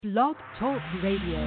Blog Talk Radio.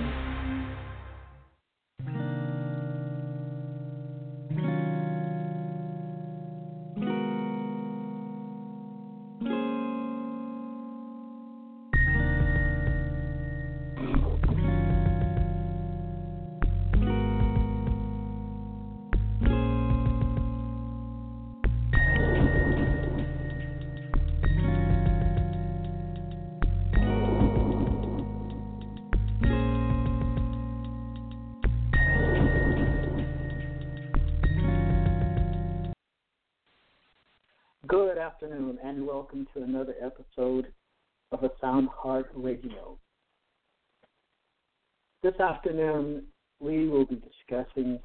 Good afternoon, and welcome to another episode of A Sound Heart Radio. This afternoon, we will be discussing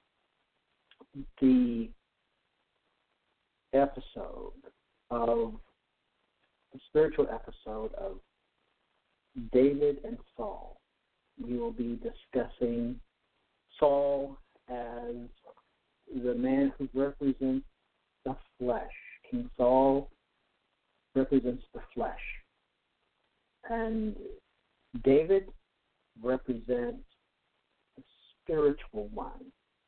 the spiritual episode of David and Saul. We will be discussing Saul as the man who represents the flesh. King Saul represents the flesh, and David represents the spiritual one.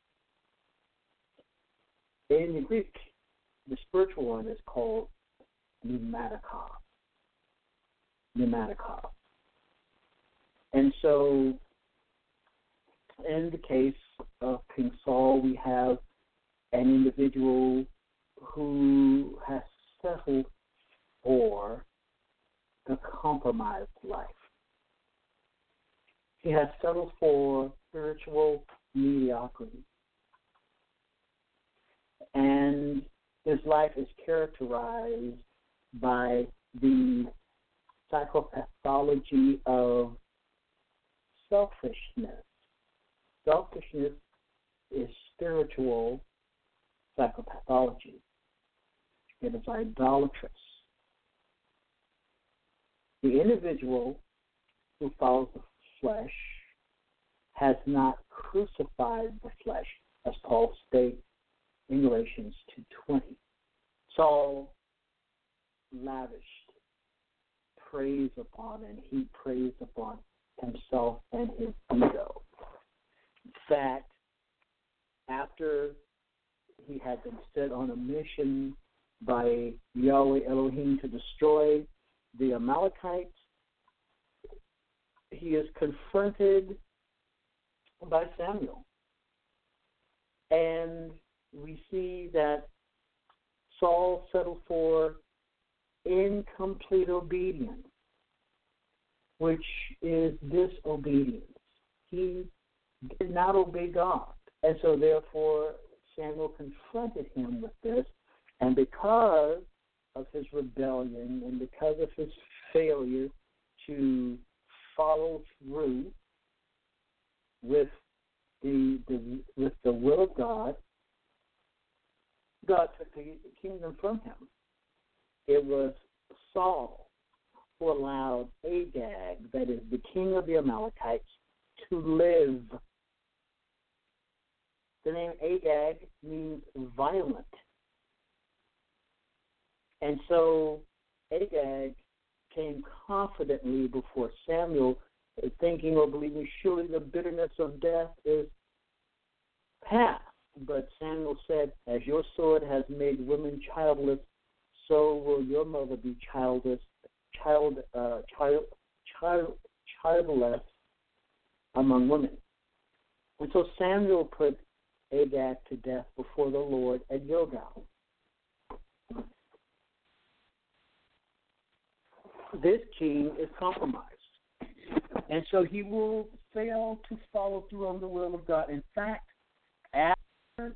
In the Greek, the spiritual one is called pneumatikos. And so, in the case of King Saul, we have an individual who has settled for the compromised life. He has settled for spiritual mediocrity. And his life is characterized by the psychopathology of selfishness. Selfishness is spiritual psychopathology. It is idolatrous. The individual who follows the flesh has not crucified the flesh, as Paul states in Galatians 2:20. Saul lavished praise upon, and he praised upon himself and his ego. In fact, after he had been set on a mission by Yahweh Elohim to destroy the Amalekites, he is confronted by Samuel. And we see that Saul settled for incomplete obedience, which is disobedience. He did not obey God. And so therefore, Samuel confronted him with this, and because of his rebellion and because of his failure to follow through with the will of God, God took the kingdom from him. It was Saul who allowed Agag, that is the king of the Amalekites, to live. The name Agag means violent. And so Agag came confidently before Samuel, thinking or believing surely the bitterness of death is past. But Samuel said, as your sword has made women childless, so will your mother be childless among women. And so Samuel put Agag to death before the Lord at Gilgal. This king is compromised, and so he will fail to follow through on the will of God. In fact, after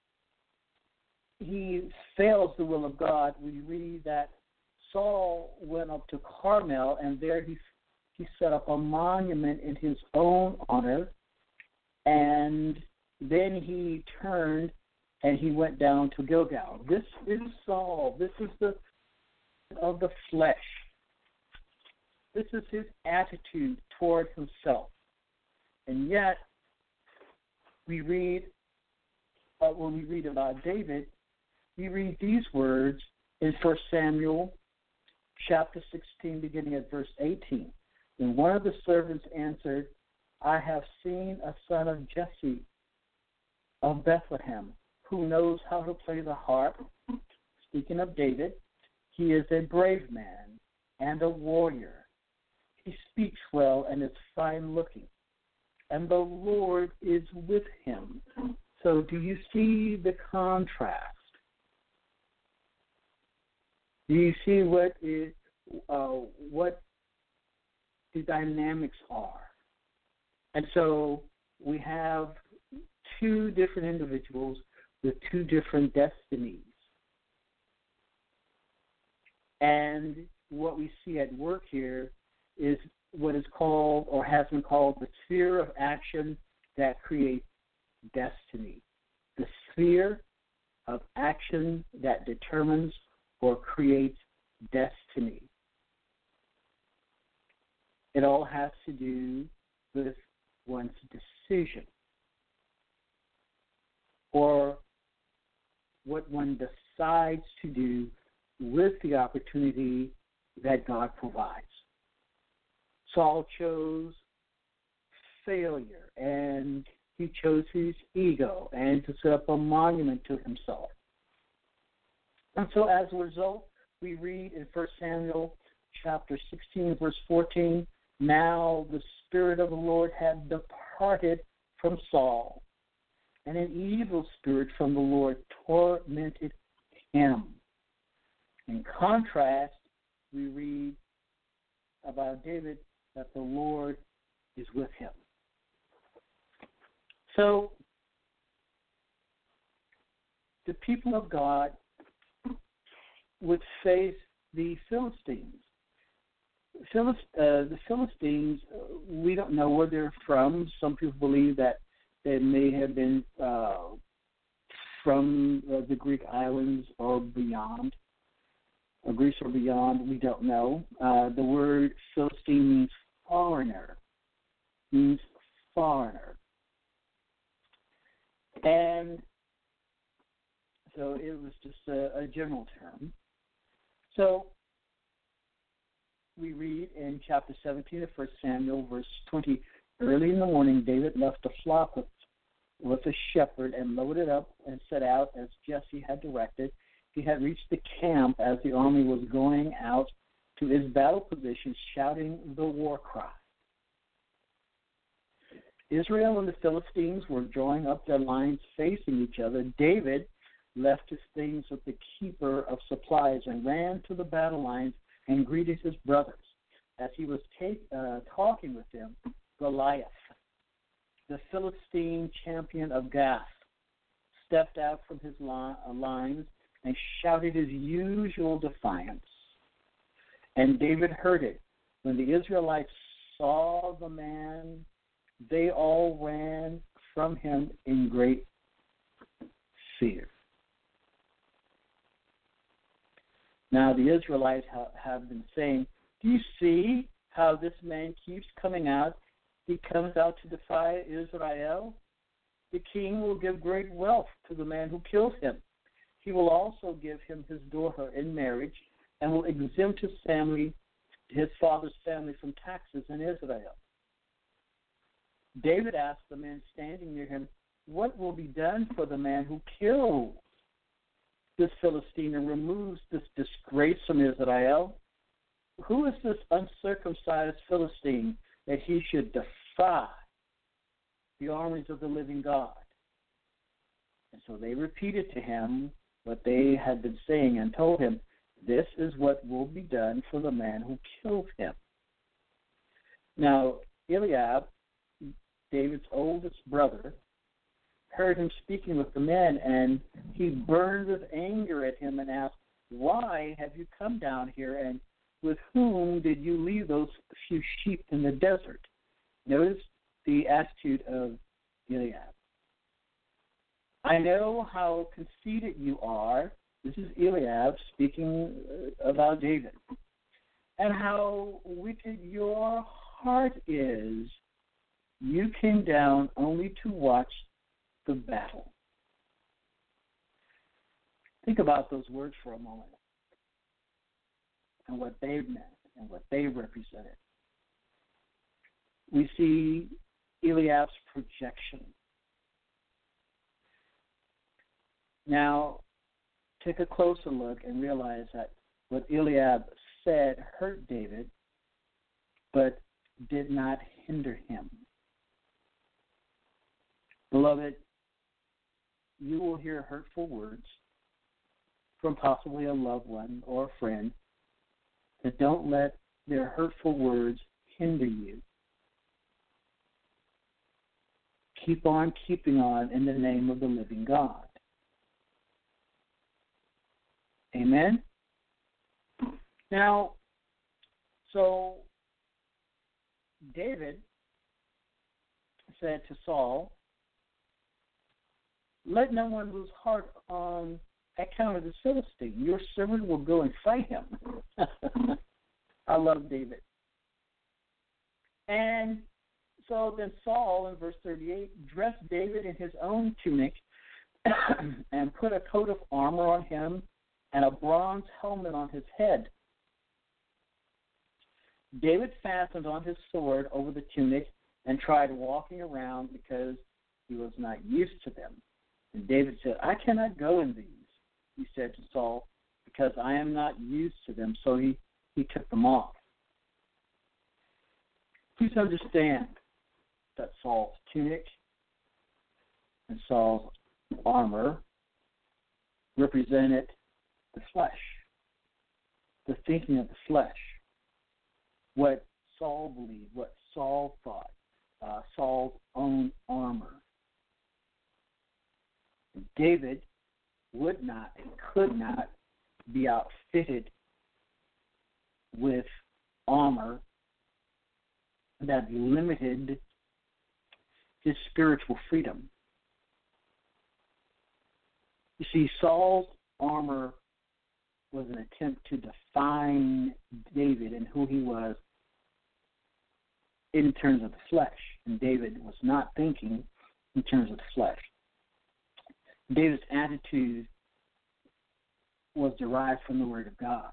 he fails the will of God, we read that Saul went up to Carmel, and there he set up a monument in his own honor, and then he turned and he went down to Gilgal. This is Saul. This is of the flesh. This is his attitude toward himself. And yet, we read, when we read about David, we read these words in 1 Samuel chapter 16, beginning at verse 18. And one of the servants answered, I have seen a son of Jesse of Bethlehem, who knows how to play the harp. Speaking of David, he is a brave man and a warrior. He speaks well and is fine looking, and the Lord is with him. So do you see the contrast? Do you see what the dynamics are? And so we have two different individuals with two different destinies. And what we see at work here is what is called, or has been called, the sphere of action that creates destiny. The sphere of action that determines or creates destiny. It all has to do with one's decision, or what one decides to do with the opportunity that God provides. Saul chose failure, and he chose his ego and to set up a monument to himself. And so as a result, we read in 1 Samuel chapter 16, verse 14, now the Spirit of the Lord had departed from Saul, and an evil spirit from the Lord tormented him. In contrast, we read about David that the Lord is with him. So, the people of God would face the Philistines. The Philistines, we don't know where they're from. Some people believe that they may have been from the Greek islands or beyond, or Greece or beyond. We don't know. The word Philistine means foreigner. And so it was just a general term. So we read in chapter 17 of 1 Samuel, verse 20, early in the morning, David left a flock with a shepherd and loaded up and set out as Jesse had directed. He had reached the camp as the army was going out to its battle position, shouting the war cry. Israel and the Philistines were drawing up their lines facing each other. David left his things with the keeper of supplies and ran to the battle lines and greeted his brothers. As he was talking with them, Goliath, the Philistine champion of Gath, stepped out from his lines and shouted his usual defiance. And David heard it. When the Israelites saw the man, they all ran from him in great fear. Now, the Israelites have been saying, do you see how this man keeps coming out? He comes out to defy Israel. The king will give great wealth to the man who kills him. He will also give him his daughter in marriage and will exempt his father's family from taxes in Israel. David asked the man standing near him, what will be done for the man who kills this Philistine and removes this disgrace from Israel? Who is this uncircumcised Philistine that he should defy the armies of the living God? And so they repeated to him what they had been saying and told him, this is what will be done for the man who killed him. Now, Eliab, David's oldest brother, heard him speaking with the men, and he burned with anger at him and asked, why have you come down here, and with whom did you leave those few sheep in the desert? Notice the attitude of Eliab. I know how conceited you are. This is Eliab speaking about David. And how wicked your heart is. You came down only to watch the battle. Think about those words for a moment and what they meant and what they represented. we see Eliab's projection. Now, take a closer look and realize that what Eliab said hurt David, but did not hinder him. Beloved, you will hear hurtful words from possibly a loved one or a friend, but don't let their hurtful words hinder you. Keep on keeping on in the name of the living God. Amen? Now, so David said to Saul, let no one lose heart on account of the Philistine. Your servant will go and fight him. I love David. And so then Saul, in verse 38, dressed David in his own tunic and put a coat of armor on him and a bronze helmet on his head. David fastened on his sword over the tunic and tried walking around because he was not used to them. And David said, I cannot go in these, he said to Saul, because I am not used to them. So he took them off. Please understand that Saul's tunic and Saul's armor represented the flesh, the thinking of the flesh, what Saul believed, what Saul thought, Saul's own armor. David would not and could not be outfitted with armor that limited his spiritual freedom. You see, Saul's armor was an attempt to define David and who he was in terms of the flesh. And David was not thinking in terms of the flesh. David's attitude was derived from the Word of God.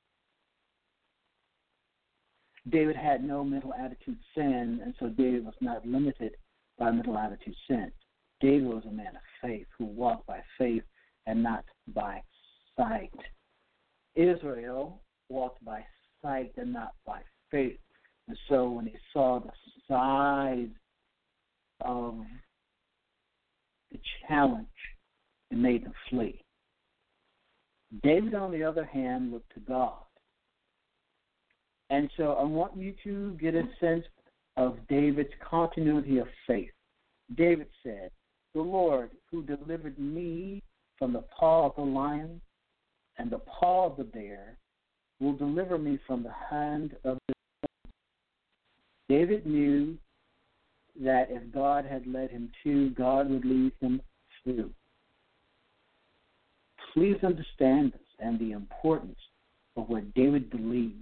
David had no mental attitude sin, and so David was not limited by mental attitude sin. David was a man of faith who walked by faith and not by sight. Israel walked by sight and not by faith. And so when he saw the size of the challenge, it made them flee. David, on the other hand, looked to God. And so I want you to get a sense of David's continuity of faith. David said, the Lord who delivered me from the paw of the lion and the paw of the bear will deliver me from the hand of the serpent. David knew that if God had led him to, God would lead him through. Please understand this and the importance of what David believed.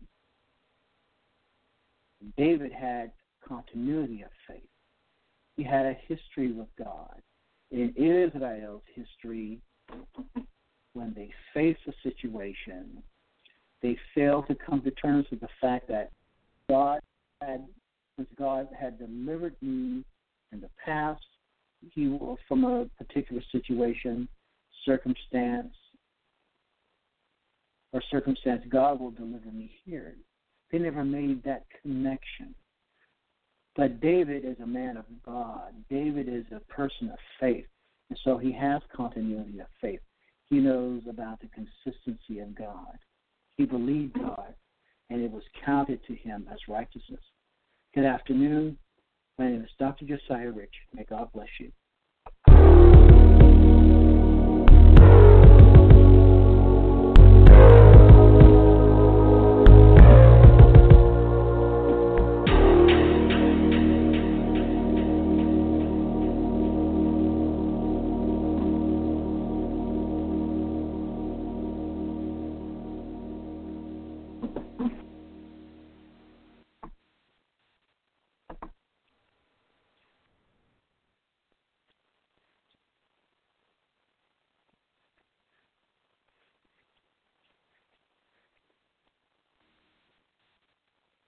David had continuity of faith. He had a history with God. In Israel's history, when they faced a situation, they failed to come to terms with the fact that God had delivered me in the past. He was from a particular situation, circumstance, God will deliver me here. They never made that connection. But David is a man of God. David is a person of faith. And so he has continuity of faith. He knows about the consistency of God. He believed God, and it was counted to him as righteousness. Good afternoon. My name is Dr. Josiah Rich. May God bless you.